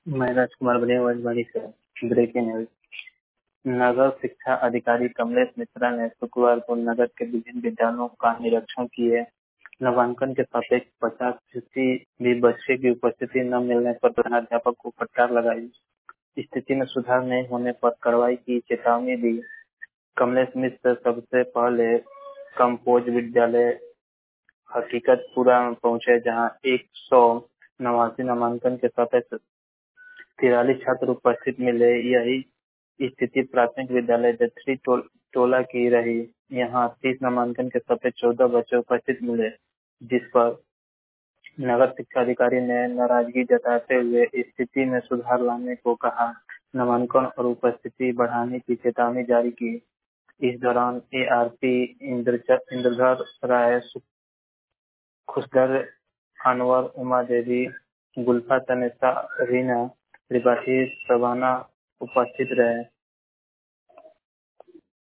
मैं राजकुमार बनियावाड़ी से breaking news. नगर शिक्षा अधिकारी कमलेश मिश्रा ने शुक्रवार को नगर के विभिन्न विद्यालयों का निरीक्षण किए। नामांकन के सापेक्ष 50% भी बच्चे की उपस्थिति न मिलने पर प्रधानाध्यापक को फटकार लगाई। स्थिति में सुधार नहीं होने पर कार्रवाई की चेतावनी दी। कमलेश मिश्र सबसे पहले कम्पोज विद्यालय हकीकतपुरा में पहुंचे, जहां 189 नामांकन के सापेक्ष 43 छात्र उपस्थित मिले। यही स्थिति प्राथमिक विद्यालय जथरी टोला की रही। यहाँ 30 नामांकन के सापेक्ष 14 बच्चे उपस्थित मिले, जिस पर नगर शिक्षा अधिकारी ने नाराजगी जताते हुए स्थिति में सुधार लाने को कहा। नामांकन और उपस्थिति बढ़ाने की चेतावनी जारी की। इस दौरान एआरपी इंद्रधर राय, खुशदर अनवर, उमा देवी, गुल्फा तनिषा, रीना त्रिपाठी, शबाना उपस्थित रहे।